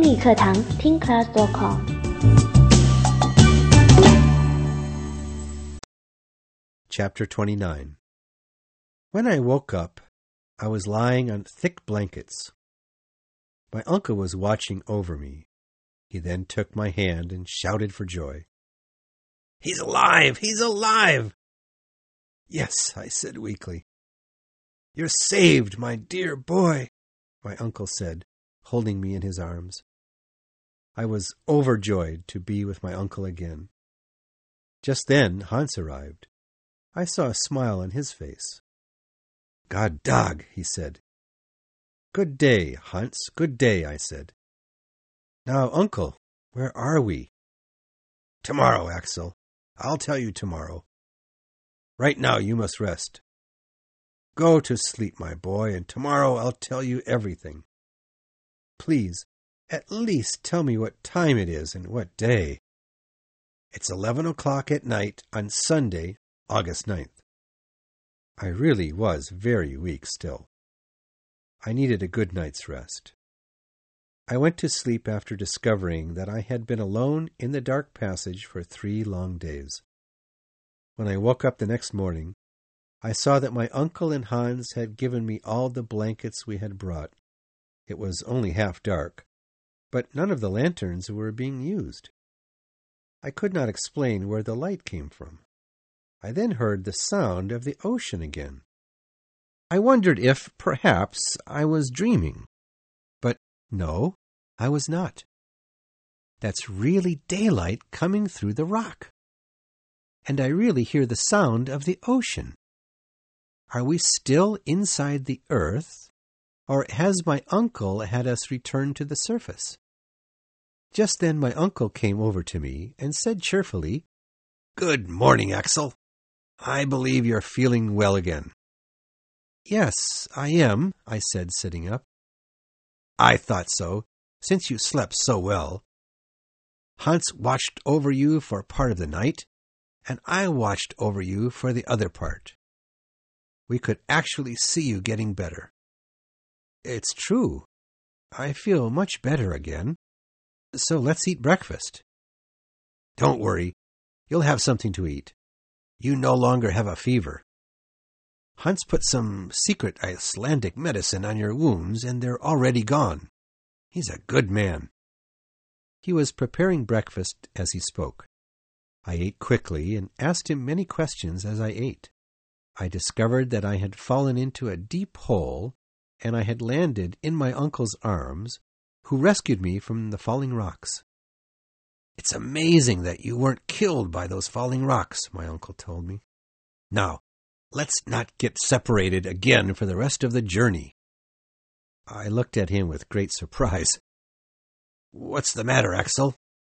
英语课堂听 class.com。 Chapter 29. When I woke up, I was lying on thick blankets. My uncle was watching over me. He then took my hand and shouted for joy. "He's alive! He's alive!" "Yes," I said weakly. "You're saved, my dear boy," my uncle said, holding me in his arms. I was overjoyed to be with my uncle again. Just then Hans arrived. I saw a smile on his face. "God dag," he said. "Good day, Hans, good day," I said. "Now, uncle, where are we?" "Tomorrow, Axel. I'll tell you tomorrow. Right now you must rest. Go to sleep, my boy, and tomorrow I'll tell you everything. Please, at least tell me what time it is and what day." "It's 11 o'clock at night on Sunday, August 9th. I really was very weak still. I needed a good night's rest. I went to sleep after discovering that I had been alone in the dark passage for 3 long days. When I woke up the next morning, I saw that my uncle and Hans had given me all the blankets we had brought. It was only half dark, but none of the lanterns were being used. I could not explain where the light came from. I then heard the sound of the ocean again. I wondered if, perhaps, I was dreaming. But no, I was not. That's really daylight coming through the rock. And I really hear the sound of the ocean. Are we still inside the earth, or has my uncle had us return to the surface? Just then my uncle came over to me and said cheerfully, "Good morning, Axel. I believe you're feeling well again." "Yes, I am," I said, sitting up. "I thought so, since you slept so well. Hans watched over you for part of the night, and I watched over you for the other part. We could actually see you getting better." "It's true. I feel much better again. So let's eat breakfast." "Don't worry. You'll have something to eat. You no longer have a fever. Hans put some secret Icelandic medicine on your wounds, and they're already gone. He's a good man." He was preparing breakfast as he spoke. I ate quickly and asked him many questions as I ate. I discovered that I had fallen into a deep hole, and I had landed in my uncle's arms, who rescued me from the falling rocks. "It's amazing that you weren't killed by those falling rocks," my uncle told me. "Now, let's not get separated again for the rest of the journey." I looked at him with great surprise. "What's the matter, Axel?"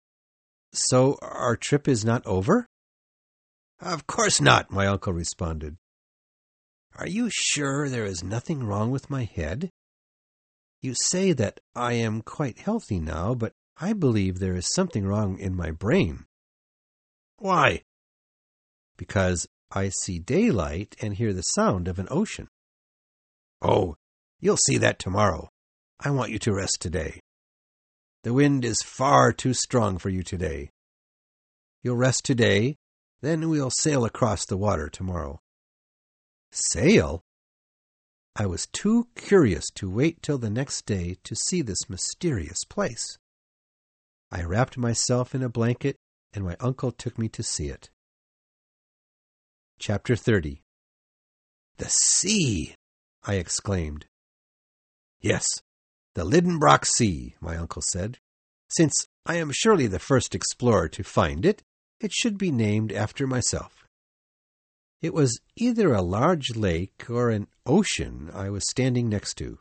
"So our trip is not over?" "Of course not," my uncle responded. "Are you sure there is nothing wrong with my head? You say that I am quite healthy now, but I believe there is something wrong in my brain." "Why?" "Because I see daylight and hear the sound of an ocean." "Oh, you'll see that tomorrow. I want you to rest today. The wind is far too strong for you today. You'll rest today, then we'll sail across the water tomorrow." "Sail?" I was too curious to wait till the next day to see this mysterious place. I wrapped myself in a blanket, and my uncle took me to see it. Chapter 30. "The sea!" I exclaimed. "Yes, the Lidenbrock Sea," my uncle said. "Since I am surely the first explorer to find it, it should be named after myself." It was either a large lake or an ocean I was standing next to.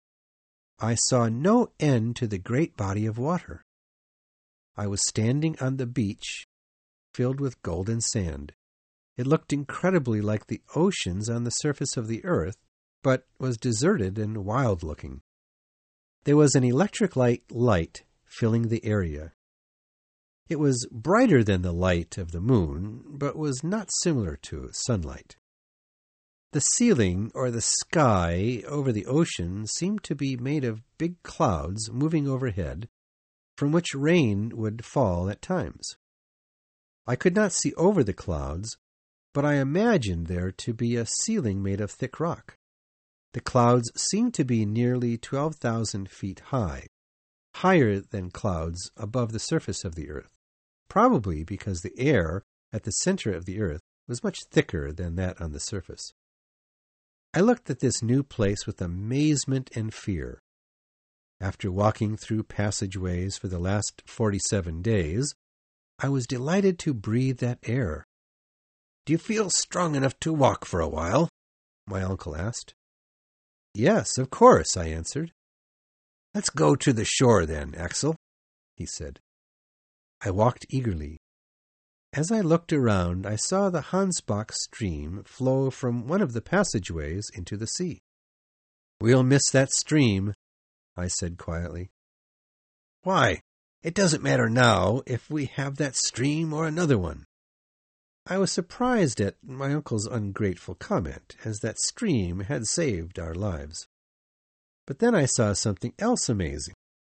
I saw no end to the great body of water. I was standing on the beach filled with golden sand. It looked incredibly like the oceans on the surface of the earth, but was deserted and wild-looking. There was an electric light filling the area. It was brighter than the light of the moon, but was not similar to sunlight. The ceiling, or the sky, over the ocean seemed to be made of big clouds moving overhead, from which rain would fall at times. I could not see over the clouds, but I imagined there to be a ceiling made of thick rock. The clouds seemed to be nearly 12,000 feet high, higher than clouds above the surface of the earth, probably because the air at the center of the earth was much thicker than that on the surface. I looked at this new place with amazement and fear. After walking through passageways for the last 47 days, I was delighted to breathe that air. "Do you feel strong enough to walk for a while?" my uncle asked. "Yes, of course," I answered. "Let's go to the shore then, Axel," he said. I walked eagerly. As I looked around, I saw the Hansbach stream flow from one of the passageways into the sea. "We'll miss that stream," I said quietly. "Why? It doesn't matter now if we have that stream or another one." I was surprised at my uncle's ungrateful comment, as that stream had saved our lives. But then I saw something else amazing.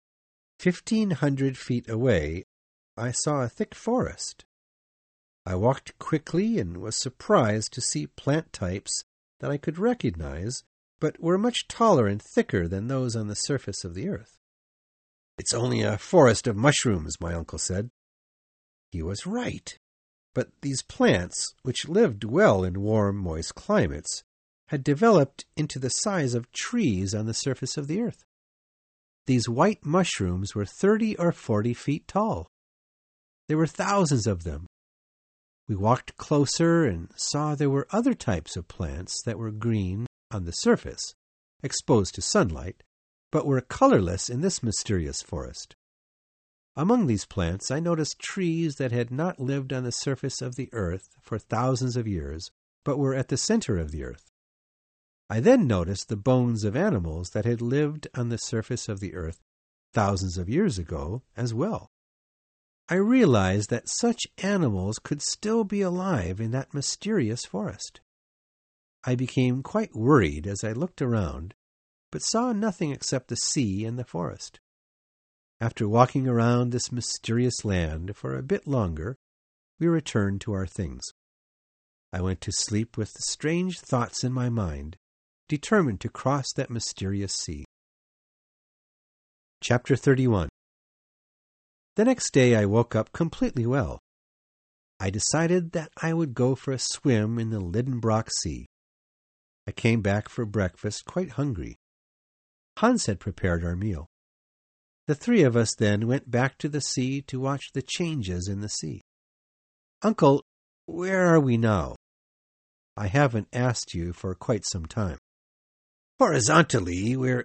1,500 feet away, I saw a thick forest. I walked quickly and was surprised to see plant types that I could recognize, but were much taller and thicker than those on the surface of the earth. "It's only a forest of mushrooms," my uncle said. He was right. But these plants, which lived well in warm, moist climates, had developed into the size of trees on the surface of the earth. These white mushrooms were 30 or 40 feet tall. There were thousands of them. We walked closer and saw there were other types of plants that were green on the surface, exposed to sunlight, but were colorless in this mysterious forest. Among these plants, I noticed trees that had not lived on the surface of the earth for thousands of years, but were at the center of the earth. I then noticed the bones of animals that had lived on the surface of the earth thousands of years ago as well. I realized that such animals could still be alive in that mysterious forest. I became quite worried as I looked around, but saw nothing except the sea and the forest. After walking around this mysterious land for a bit longer, we returned to our things. I went to sleep with strange thoughts in my mind, determined to cross that mysterious sea. Chapter 31. The next day I woke up completely well. I decided that I would go for a swim in the Lidenbrock Sea. I came back for breakfast quite hungry. Hans had prepared our meal. The three of us then went back to the sea to watch the changes in the sea. "Uncle, where are we now? I haven't asked you for quite some time." "Horizontally, we're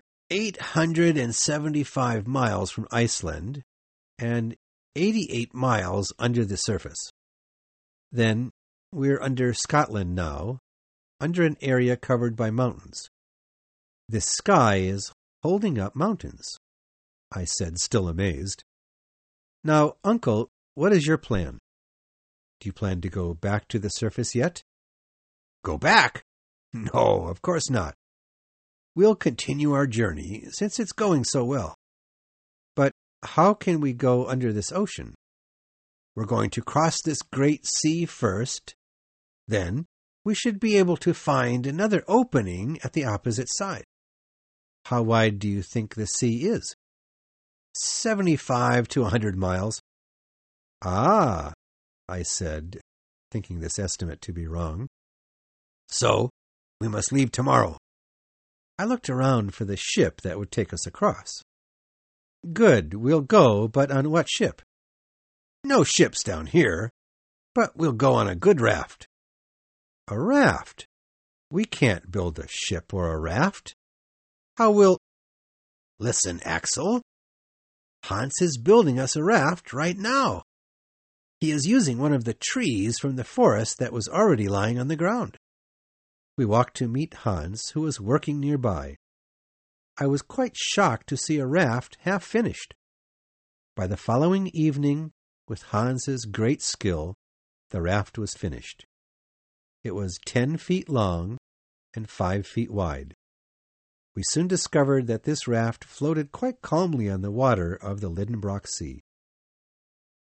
875 miles from Iceland and 88 miles under the surface. Then we're under Scotland now, under an area covered by mountains. This sky is holding up mountains," I said, still amazed. "Now, Uncle, what is your plan? Do you plan to go back to the surface yet?" "Go back? No, of course not. We'll continue our journey, since it's going so well." "But how can we go under this ocean?" "We're going to cross this great sea first. Then we should be able to find another opening at the opposite side." "How wide do you think the sea is?" 75 to 100 miles. "Ah," I said, thinking this estimate to be wrong. "So, we must leave tomorrow." I looked around for the ship that would take us across. "Good, we'll go, but on what ship?" "No ships down here, but we'll go on a good raft." "A raft? We can't build a ship or a raft. How will—" "Listen, Axel. Hans is building us a raft right now. He is using one of the trees from the forest that was already lying on the ground." We walked to meet Hans, who was working nearby. I was quite shocked to see a raft half finished. By the following evening, with Hans's great skill, the raft was finished. It was 10 feet long and 5 feet wide. We soon discovered that this raft floated quite calmly on the water of the Lidenbrock Sea.